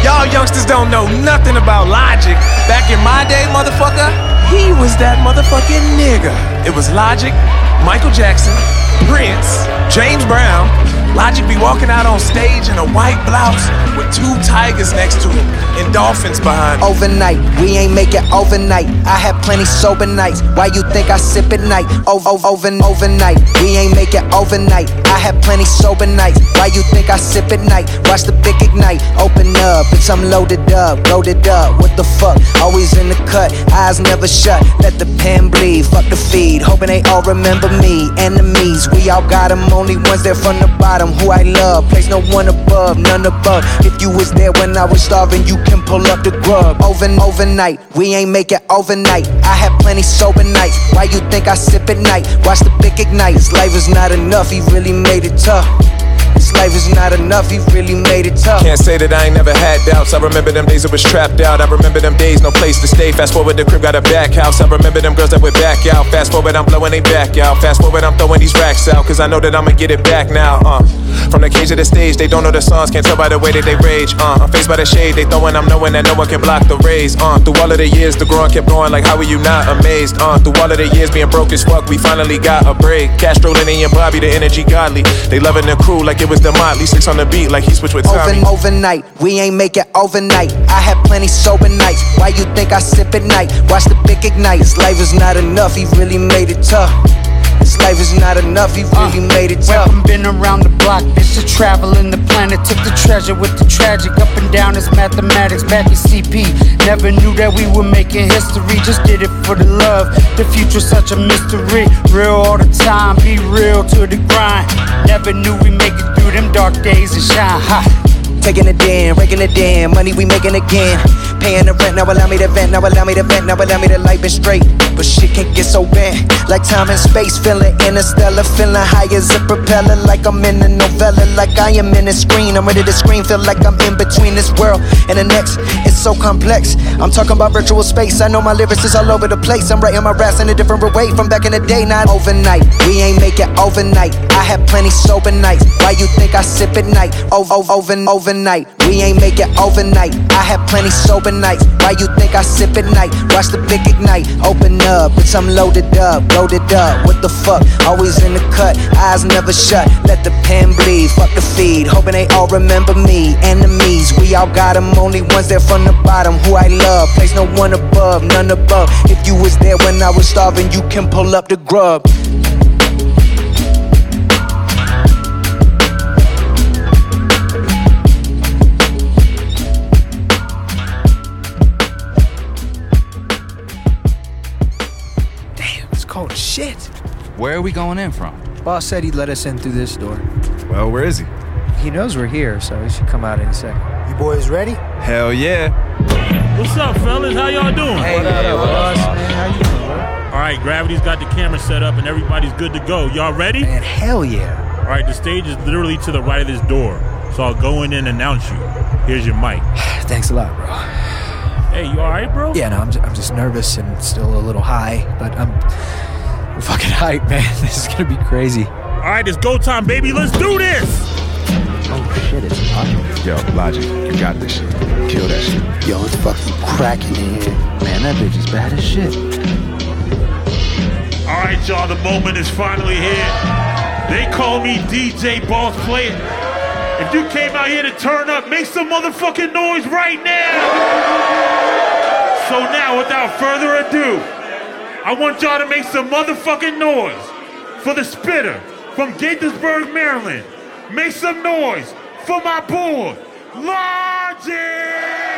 Y'all youngsters don't know nothing about Logic. Back in my day, motherfucker, he was that motherfucking nigga. It was Logic, Michael Jackson, Prince, James Brown. Logic be walking out on stage in a white blouse with 2 tigers next to him and dolphins behind him. Overnight, we ain't make it overnight. I had plenty sober nights. Why you think I sip at night? Overnight, we ain't make it overnight. I had plenty sober nights. Why you think I sip at night? Watch the Bic ignite. Open up, bitch, I'm loaded up. What the fuck? Always in the cut, eyes never shut. Let the pen bleed, fuck the feed. Hoping they all remember me. Enemies, we all got them. Only ones there from the bottom. Who I love, place no one above, none above. If you was there when I was starving, you can pull up the grub. Overnight, we ain't make it overnight. I had plenty sober nights. Why you think I sip at night? Watch the Bic ignite. This life is not enough, he really made it tough. This life is not enough, he really made it tough. Can't say that I ain't never had doubts. I remember them days I was trapped out. I remember them days, no place to stay. Fast forward, the crib got a back house. I remember them girls that would back out. Fast forward, I'm blowing they back out. Fast forward, I'm throwing these racks out. Cause I know that I'ma get it back now. From the cage to the stage, they don't know the songs. Can't tell by the way that they rage. I'm faced by the shade, they throwing. I'm knowing that no one can block the rays. Through all of the years, the growing kept going. Like how are you not amazed? Through all of the years being broke as fuck, we finally got a break. Castro, Lenny, and Bobby, the energy godly. They loving the crew like it was the Motley. 6 on the beat like he switched with Tommy. Overnight, we ain't make it overnight. I had plenty sober nights. Why you think I sip at night? Watch the Bic ignite. This life is not enough, he really made it tough. This life is not enough, he really made it tough. Weapon been around the block, bitch, to traveling the planet. Took the treasure with the tragic, up and down as mathematics. Back in CP, never knew that we were making history. Just did it for the love, the future's such a mystery. Real all the time, be real to the grind. Never knew we make it through them dark days and shine high. Taking it in, raking it in, money we making again. Paying the rent, now allow me to vent, now allow me to vent, now allow me to light it straight. But shit can't get so bent, like time and space, feeling interstellar, feeling high as a propeller, like I'm in a novella, like I am in a screen. I'm ready to scream, feel like I'm in between this world and the next. It's so complex, I'm talking about virtual space. I know my lyrics is all over the place. I'm writing my raps in a different way from back in the day, not overnight. We ain't make it overnight. I had plenty sober nights. Why you think I sip at night? Overnight, we ain't make it overnight. I had plenty sober nights. Why you think I sip at night? Watch the Bic ignite. Open up, bitch, I'm loaded up. What the fuck? Always in the cut, eyes never shut. Let the pen bleed, fuck the feed. Hoping they all remember me. Enemies, we all got them. Only ones there from the bottom. Who I love, place no one above, none above. If you was there when I was starving, you can pull up the grub. Cold shit. Where are we going in from? Boss said he'd let us in through this door. Well, where is he? He knows we're here, so he should come out any second. You boys ready? Hell yeah. What's up, fellas? How y'all doing? Hey, what up, boss? Man, how you doing, bro? All right, Gravity's got the camera set up and everybody's good to go. Y'all ready? Man, hell yeah. All right, the stage is literally to the right of this door, so I'll go in and announce you. Here's your mic. Thanks a lot, bro. Hey, you all right, bro? Yeah, no, I'm just nervous and still a little high, but I'm fucking hyped, man. This is gonna be crazy. All right, it's go time, baby. Let's do this. Oh shit, it's Logic. Yo, Logic, you got this shit. Kill that shit. Yo, it's fucking cracking in here. Man, that bitch is bad as shit. All right, y'all, the moment is finally here. They call me DJ Boss Player. If you came out here to turn up, make some motherfucking noise right now. So now, without further ado, I want y'all to make some motherfucking noise for the Spitter from Gaithersburg, Maryland. Make some noise for my boy, Logic!